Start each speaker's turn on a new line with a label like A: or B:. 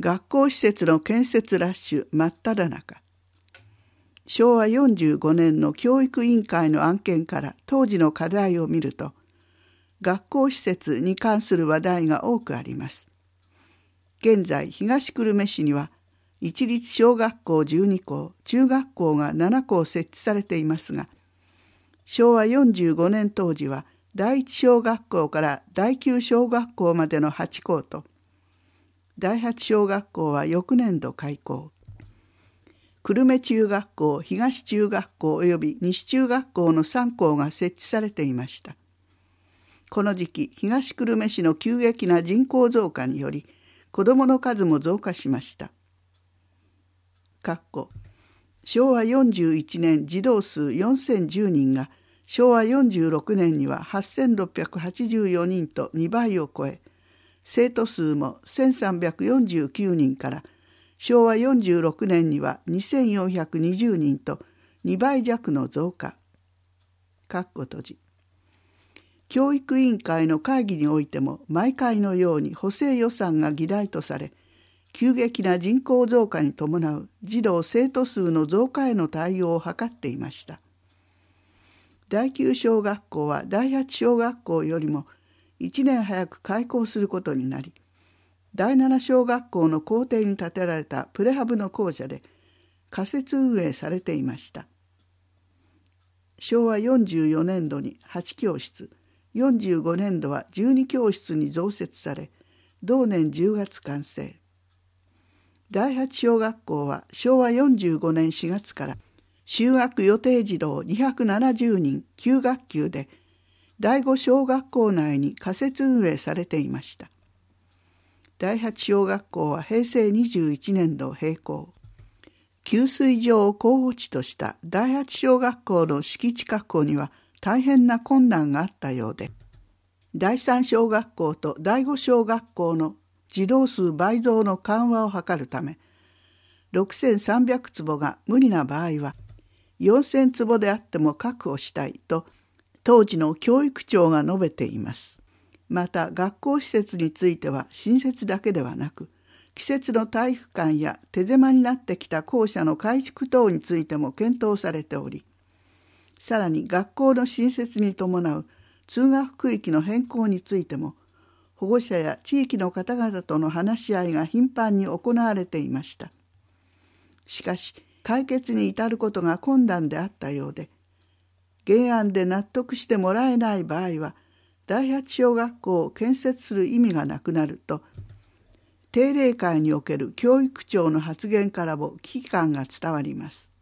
A: 学校施設の建設ラッシュ真っ只中。昭和45年の教育委員会の案件から当時の課題を見ると、学校施設に関する話題が多くあります。現在、東久留米市には、一律小学校12校、中学校が7校設置されていますが、昭和45年当時は、第一小学校から第9小学校までの8校と、第8小学校は翌年度開校。久留米中学校、東中学校及び西中学校の3校が設置されていました。この時期、東久留米市の急激な人口増加により、子どもの数も増加しました。昭和41年児童数4010人が、昭和46年には8684人と2倍を超え、生徒数も1349人から、昭和46年には2420人と2倍弱の増加。教育委員会の会議においても毎回のように補正予算が議題とされ、急激な人口増加に伴う児童生徒数の増加への対応を図っていました。第9小学校は第8小学校よりも1年早く開校することになり、第7小学校の校庭に建てられたプレハブの校舎で仮設運営されていました。昭和44年度に8教室、45年度は12教室に増設され、同年10月完成。第8小学校は昭和45年4月から就学予定児童270人9学級で第5小学校内に仮設運営されていました。第8小学校は平成21年度閉校。給水場を候補地とした第8小学校の敷地確保には大変な困難があったようで、第3小学校と第5小学校の児童数倍増の緩和を図るため、6300坪が無理な場合は4000坪であっても確保したいと当時の教育長が述べています。また学校施設については新設だけではなく、季節の体育館や手狭になってきた校舎の改築等についても検討されており、さらに学校の新設に伴う通学区域の変更についても、保護者や地域の方々との話し合いが頻繁に行われていました。しかし、解決に至ることが困難であったようで、原案で納得してもらえない場合は、第8小学校を建設する意味がなくなると、定例会における教育長の発言からも危機感が伝わります。